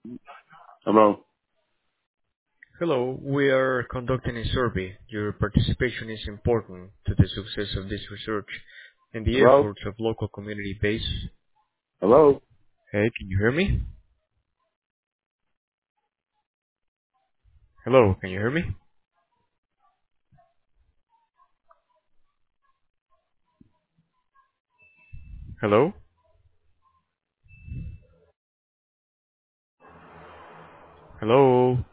Hello. Hello, we are conducting a survey. Your participation is important to the success of this research and the Hello. efforts of local community base. Hello. Hey, can you hear me? Hello, can you hear me? Hello? Hello?